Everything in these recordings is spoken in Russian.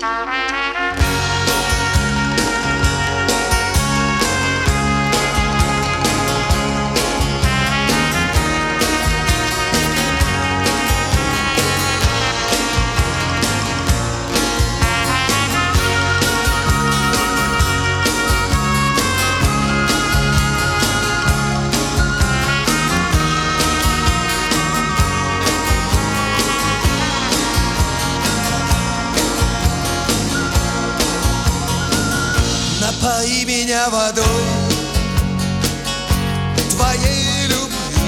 Напои меня водой твоей любви,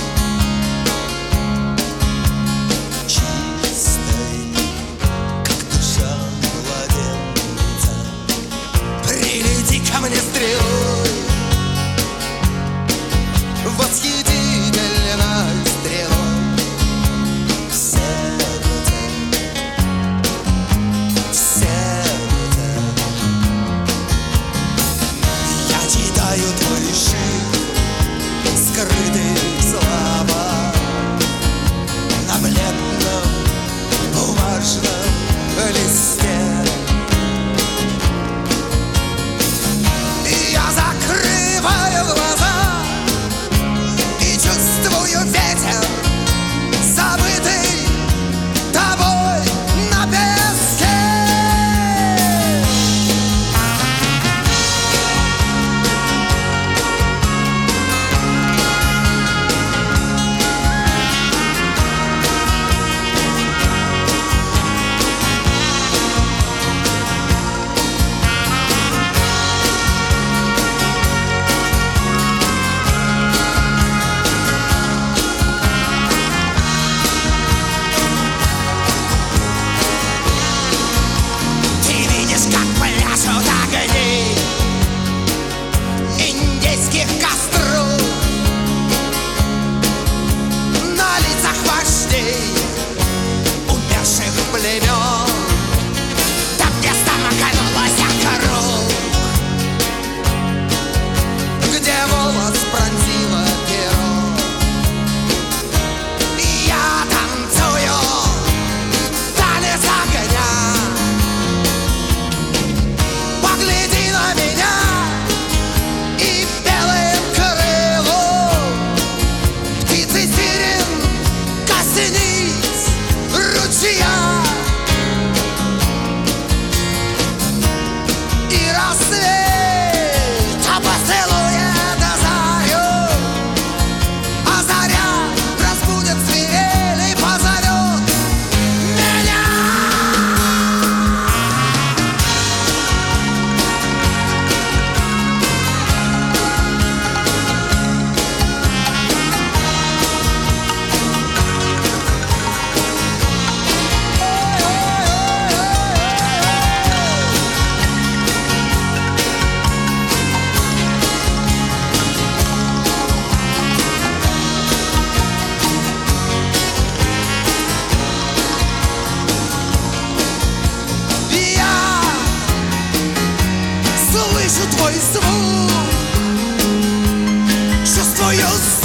чистой, как душа младенца. Прилети ко мне стрелой, восхитительной стрелой в сердце, в сердце. Я читаю твой шик, скрытые слова на бледном бумажном листе. И я закрываю глаза и чувствую ветер, забытый тобой на песке. Ты видишь, как пляшут огни индейских костров на лицах вождей умерших племен. Там, где стомаканулась круг, где волос пронзила перо. Я танцую танец огня. Погляди на меня и белым крылом птицы сирен коснись ручья. И рассвет поцелует зарю, а заря разбудит свирель и позовет меня. Я слышу твой звук, чувствую